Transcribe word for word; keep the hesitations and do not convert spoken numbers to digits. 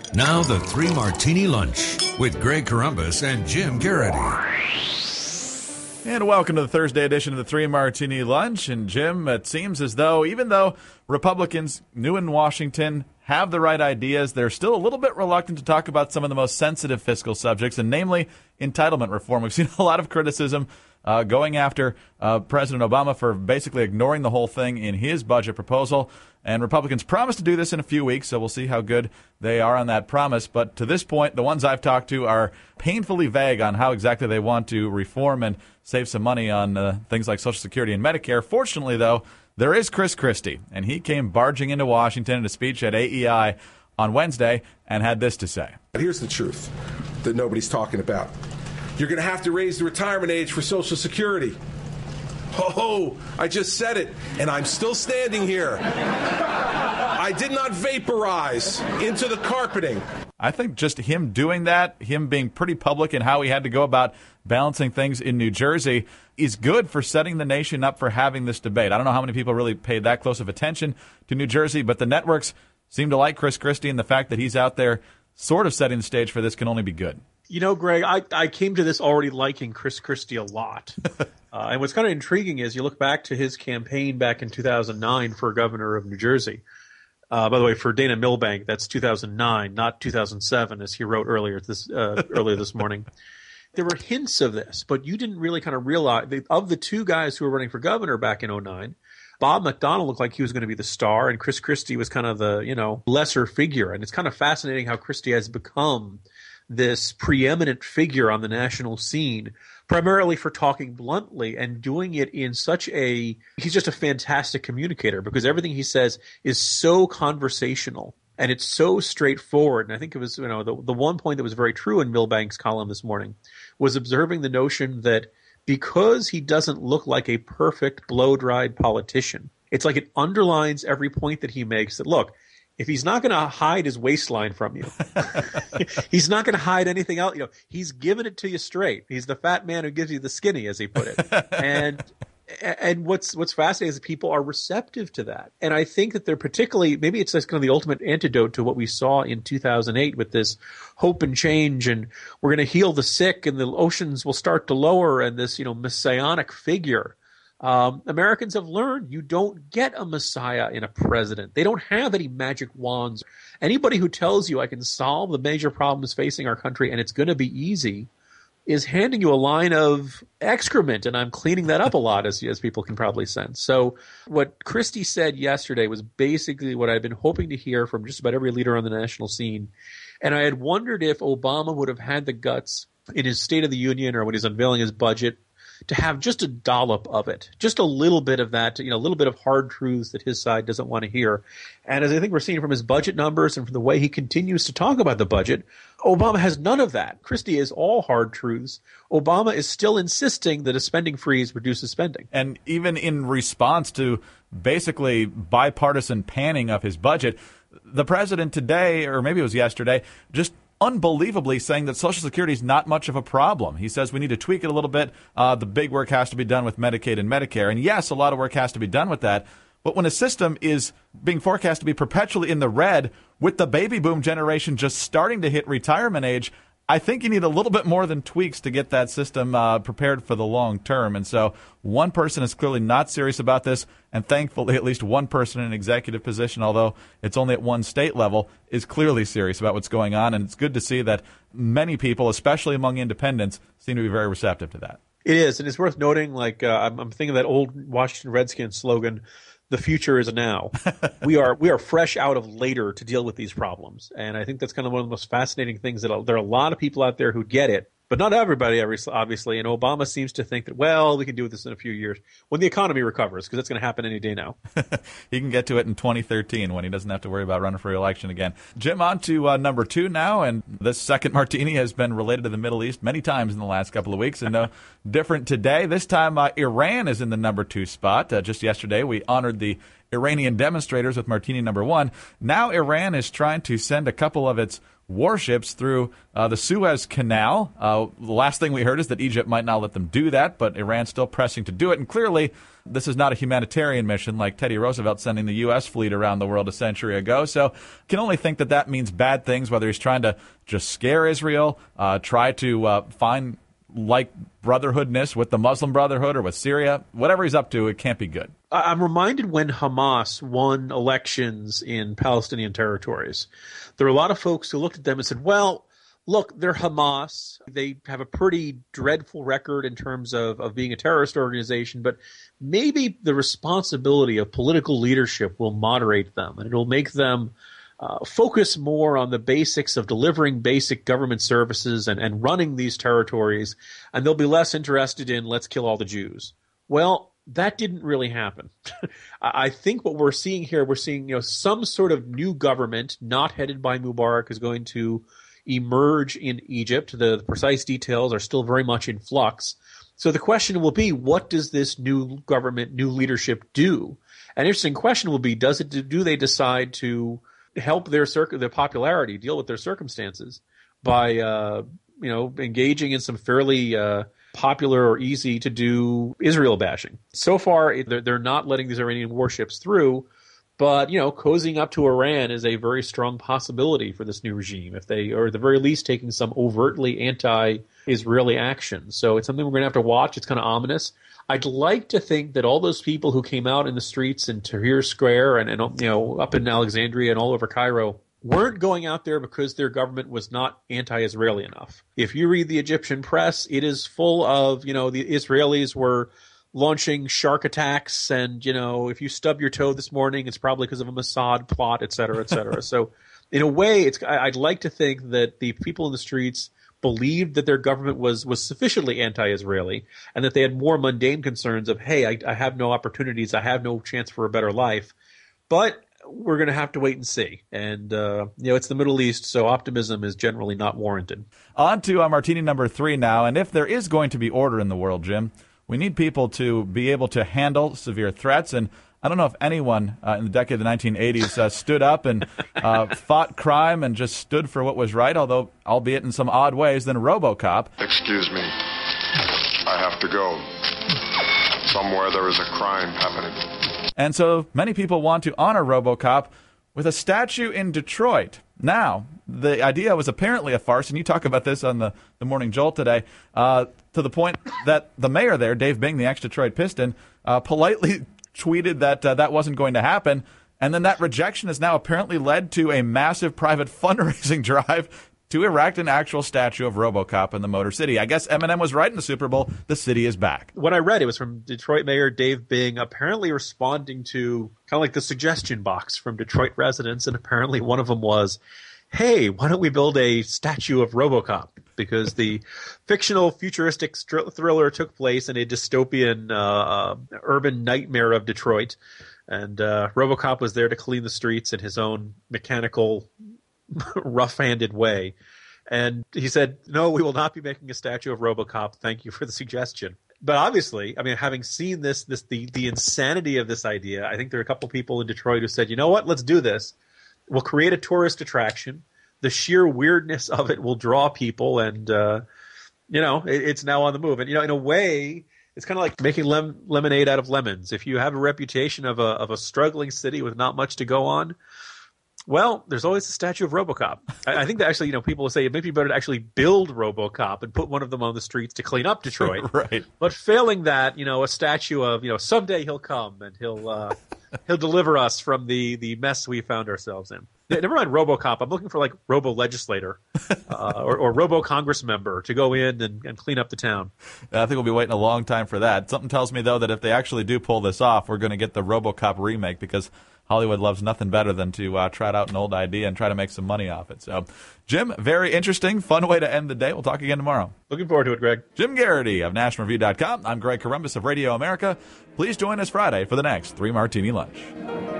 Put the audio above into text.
Now the Three Martini Lunch with Greg Corombos and Jim Garrity. And welcome to the Thursday edition of the Three Martini Lunch. And Jim, it seems as though even though Republicans new in Washington have the right ideas, they're still a little bit reluctant to talk about some of the most sensitive fiscal subjects, and namely entitlement reform. We've seen a lot of criticism uh, going after uh, President Obama for basically ignoring the whole thing in his budget proposal. And Republicans promise to do this in a few weeks, so we'll see how good they are on that promise. But to this point, the ones I've talked to are painfully vague on how exactly they want to reform and save some money on uh, things like Social Security and Medicare. Fortunately, though, there is Chris Christie, and he came barging into Washington in a speech at A E I on Wednesday and had this to say. Here's the truth that nobody's talking about. You're going to have to raise the retirement age for Social Security. Oh, I just said it, and I'm still standing here. I did not vaporize into the carpeting. I think just him doing that, him being pretty public in how he had to go about balancing things in New Jersey, is good for setting the nation up for having this debate. I don't know how many people really paid that close of attention to New Jersey, but the networks seem to like Chris Christie, and the fact that he's out there sort of setting the stage for this can only be good. You know, Greg, I, I came to this already liking Chris Christie a lot. uh, and what's kind of intriguing is you look back to his campaign back in two thousand nine for governor of New Jersey. Uh, by the way, for Dana Milbank, that's two thousand nine, not two thousand seven, as he wrote earlier this uh, earlier this morning. There were hints of this, but you didn't really kind of realize – of the two guys who were running for governor back in oh nine, Bob McDonnell looked like he was going to be the star, and Chris Christie was kind of the, you know, lesser figure. And it's kind of fascinating how Christie has become – this preeminent figure on the national scene, primarily for talking bluntly and doing it in such a – he's just a fantastic communicator because everything he says is so conversational and it's so straightforward. And I think it was, you know, the, the one point that was very true in Milbank's column this morning was observing the notion that because he doesn't look like a perfect blow-dried politician, it's like it underlines every point that he makes that, look, if he's not going to hide his waistline from you, he's not going to hide anything else. You know, he's giving it to you straight. He's the fat man who gives you the skinny, as he put it. And and what's what's fascinating is that people are receptive to that. And I think that they're particularly, maybe it's just kind of the ultimate antidote to what we saw in two thousand eight with this hope and change, and we're going to heal the sick, and the oceans will start to lower, and this, you know, messianic figure. Um, Americans have learned you don't get a messiah in a president. They don't have any magic wands. Anybody who tells you I can solve the major problems facing our country and it's going to be easy is handing you a line of excrement, and I'm cleaning that up a lot, as, as people can probably sense. So what Christie said yesterday was basically what I've been hoping to hear from just about every leader on the national scene. And I had wondered if Obama would have had the guts in his State of the Union or when he's unveiling his budget to have just a dollop of it, just a little bit of that, you know, a little bit of hard truths that his side doesn't want to hear. And as I think we're seeing from his budget numbers and from the way he continues to talk about the budget, Obama has none of that. Christie is all hard truths. Obama is still insisting that a spending freeze reduces spending. And even in response to basically bipartisan panning of his budget, the president today, or maybe it was yesterday, just unbelievably saying that Social Security is not much of a problem. He says we need to tweak it a little bit. Uh, the big work has to be done with Medicaid and Medicare. And yes, a lot of work has to be done with that. But when a system is being forecast to be perpetually in the red, with the baby boom generation just starting to hit retirement age, I think you need a little bit more than tweaks to get that system uh, prepared for the long term. And so one person is clearly not serious about this, and thankfully at least one person in an executive position, although it's only at one state level, is clearly serious about what's going on. And it's good to see that many people, especially among independents, seem to be very receptive to that. It is, and it's worth noting, like uh, I'm, I'm thinking of that old Washington Redskins slogan, the future is now. we are we are fresh out of later to deal with these problems. And I think that's kind of one of the most fascinating things, that there are a lot of people out there who get it, but not everybody, obviously. And Obama seems to think that, well, we can do this in a few years when the economy recovers, because that's going to happen any day now. He can get to it in twenty thirteen when he doesn't have to worry about running for re-election again. Jim, on to uh, number two now. And this second martini has been related to the Middle East many times in the last couple of weeks, and no different today. This time, uh, Iran is in the number two spot. Uh, just yesterday, we honored the Iranian demonstrators with martini number one. Now Iran is trying to send a couple of its warships through uh, the Suez Canal. Uh, the last thing we heard is that Egypt might not let them do that, but Iran's still pressing to do it. And clearly, this is not a humanitarian mission like Teddy Roosevelt sending the U S fleet around the world a century ago. So can only think that that means bad things, whether he's trying to just scare Israel, uh, try to uh, find like brotherhoodness with the Muslim Brotherhood or with Syria. Whatever he's up to, it can't be good. I'm reminded when Hamas won elections in Palestinian territories, there were a lot of folks who looked at them and said, well, look, they're Hamas. They have a pretty dreadful record in terms of, of being a terrorist organization, but maybe the responsibility of political leadership will moderate them, and it'll make them uh, focus more on the basics of delivering basic government services and, and running these territories, and they'll be less interested in let's kill all the Jews. Well, that didn't really happen. I think what we're seeing here, we're seeing, you know, some sort of new government not headed by Mubarak is going to emerge in Egypt. The, the precise details are still very much in flux. So the question will be, what does this new government, new leadership do? An interesting question will be, does it do they decide to help their circ- their popularity, deal with their circumstances by uh, you know, engaging in some fairly uh, popular or easy to do Israel bashing? So far, they're, they're not letting these Iranian warships through. But, you know, cozying up to Iran is a very strong possibility for this new regime, if they, or at the very least, taking some overtly anti-Israeli action. So it's something we're going to have to watch. It's kind of ominous. I'd like to think that all those people who came out in the streets in Tahrir Square and, and you know, up in Alexandria and all over Cairo weren't going out there because their government was not anti-Israeli enough. If you read the Egyptian press, it is full of, you know, the Israelis were launching shark attacks, and, you know, if you stub your toe this morning, it's probably because of a Mossad plot, et cetera, et cetera. So in a way, it's, I'd like to think that the people in the streets believed that their government was, was sufficiently anti-Israeli, and that they had more mundane concerns of, hey, I, I have no opportunities, I have no chance for a better life. But we're going to have to wait and see. And, uh, you know, it's the Middle East, so optimism is generally not warranted. On to uh, martini number three now, and if there is going to be order in the world, Jim, we need people to be able to handle severe threats. And I don't know if anyone uh, in the decade of the nineteen eighties uh, stood up and uh, fought crime and just stood for what was right, although albeit in some odd ways, than RoboCop. Excuse me. I have to go. Somewhere there is a crime happening. And so many people want to honor RoboCop with a statue in Detroit. Now, the idea was apparently a farce, and you talk about this on the, the Morning Jolt today, uh, to the point that the mayor there, Dave Bing, the ex-Detroit Piston, uh, politely tweeted that uh, that wasn't going to happen, and then that rejection has now apparently led to a massive private fundraising drive to erect an actual statue of RoboCop in the Motor City. I guess Eminem was right in the Super Bowl. The city is back. What I read, it was from Detroit Mayor Dave Bing, apparently responding to kind of like the suggestion box from Detroit residents, and apparently one of them was, hey, why don't we build a statue of RoboCop? Because the fictional futuristic str- thriller took place in a dystopian uh, urban nightmare of Detroit, and uh, RoboCop was there to clean the streets in his own mechanical, rough-handed way. And he said, no, we will not be making a statue of RoboCop. Thank you for the suggestion. But obviously, I mean, having seen this, this the, the insanity of this idea, I think there are a couple people in Detroit who said, you know what, let's do this. We'll create a tourist attraction. The sheer weirdness of it will draw people, and, uh, you know, it, it's now on the move. And, you know, in a way, it's kind of like making lem- lemonade out of lemons. If you have a reputation of a of a struggling city with not much to go on, well, there's always a statue of RoboCop. I, I think that actually, you know, people will say it may be better to actually build RoboCop and put one of them on the streets to clean up Detroit. Right. But failing that, you know, a statue of, you know, someday he'll come and he'll uh, he'll deliver us from the, the mess we found ourselves in. Yeah, never mind RoboCop. I'm looking for like Robo Legislator uh, or, or Robo Congress member to go in and, and clean up the town. I think we'll be waiting a long time for that. Something tells me, though, that if they actually do pull this off, we're going to get the RoboCop remake, because Hollywood loves nothing better than to uh, trot out an old idea and try to make some money off it. So, Jim, very interesting, fun way to end the day. We'll talk again tomorrow. Looking forward to it, Greg. Jim Garrity of National Review dot com. I'm Greg Corombos of Radio America. Please join us Friday for the next Three Martini Lunch.